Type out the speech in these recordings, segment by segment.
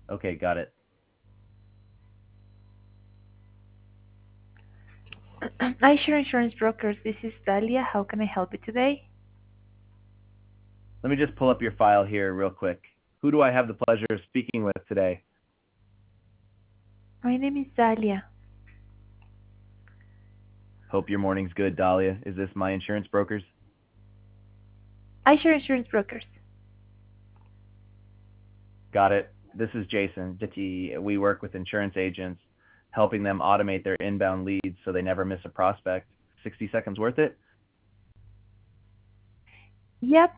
Okay, got it. iSure Insurance Brokers, this is Dalia. How can I help you today? Let me just pull up your file here real quick. Who do I have the pleasure of speaking with today? My name is Dalia. Hope your morning's good, Dahlia. Is this My Insurance Brokers? iSure Insurance Brokers. Got it. This is Jason. We work with insurance agents, helping them automate their inbound leads so they never miss a prospect. 60 seconds worth it? Yep.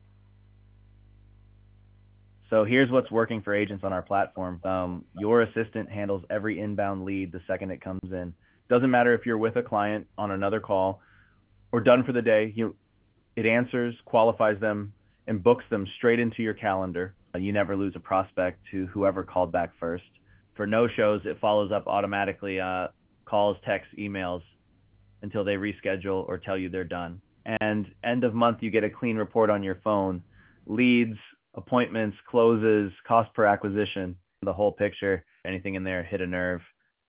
So here's what's working for agents on our platform. Your assistant handles every inbound lead the second it comes in. Doesn't matter if you're with a client on another call or done for the day. It answers, qualifies them, and books them straight into your calendar. You never lose a prospect to whoever called back first. For no-shows, it follows up automatically, calls, texts, emails, until they reschedule or tell you they're done. And end of month, you get a clean report on your phone. Leads, appointments, closes, cost per acquisition, the whole picture. Anything in there hit a nerve.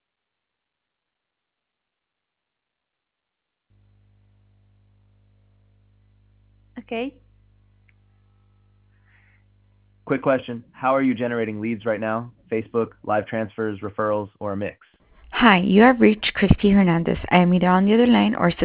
Okay. Quick question. How are you generating leads right now? Facebook, live transfers, referrals, or a mix? Hi, you have reached Christy Hernandez. I am either on the other line or